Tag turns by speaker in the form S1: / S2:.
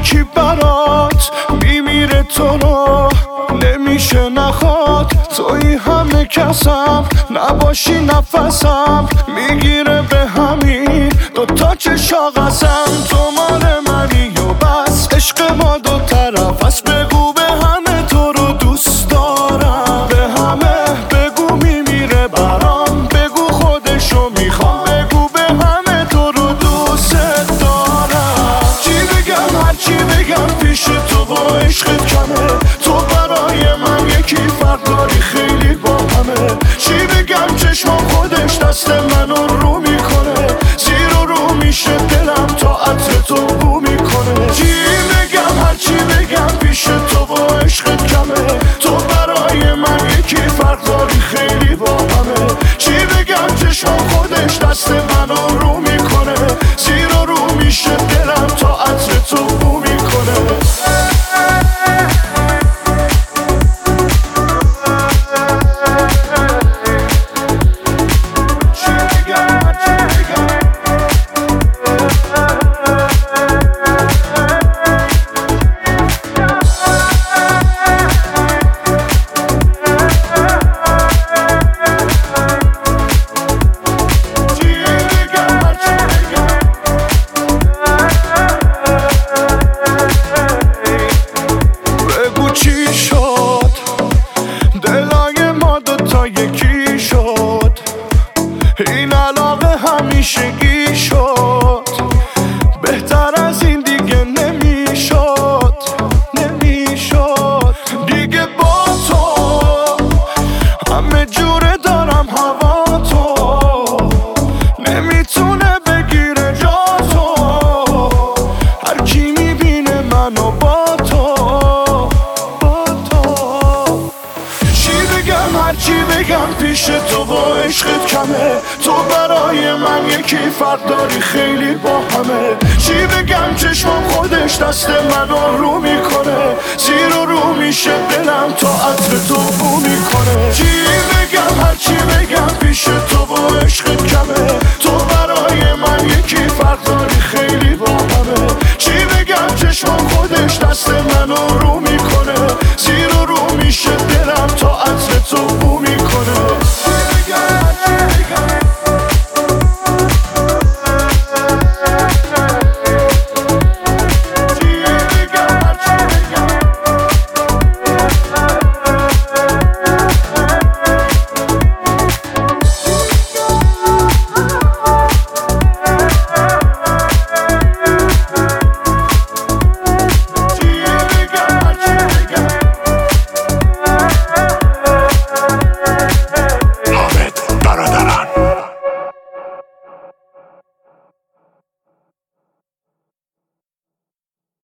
S1: یکی برات میمیره تو رو نمیشه نخواد توی همه کسم نباشی نفسم میگیره به همین دوتا چشا قسم تو مال منی و بس عشق ما دو طرف از بگو به همه تو رو دوست دارم به همه بگو میمیره برام بگو خودشو میخوام بگو به همه تو رو دوست دارم چی بگم هرچی بگم پیش تو با عشقت کمه تو برای من یکی فرق داری خیلی با همه چی بگم چشمام خودش دست منو رو میکنه زیر و رو میشه دلم تا عطر تو بو میکنه چی بگم هرچی بگم پیش تو با عشقت کمه تو برای من یکی فرق داری خیلی با همه چی بگم چشمام خودش دست منو رو میکنه زیر و رو میشه دلم تا عطر تو بو میکنه این علاقه همیشگی شد بهتر از این دیگه نمیشد دیگه با تو همه جوره دارم هوا تو نمیتونه بگیره جا تو هر کی میبینه منو با تو چی بگم هرچی بگم پیش تو با عشقت کمه تو برای من یکی فرق داری خیلی با همه چی بگم چشمام خودش دست منو رو میکنه زیر و رو میشه دلم تا عطر تو بو میکنه چی بگم هرچی بگم پیش تو با عشقت کمه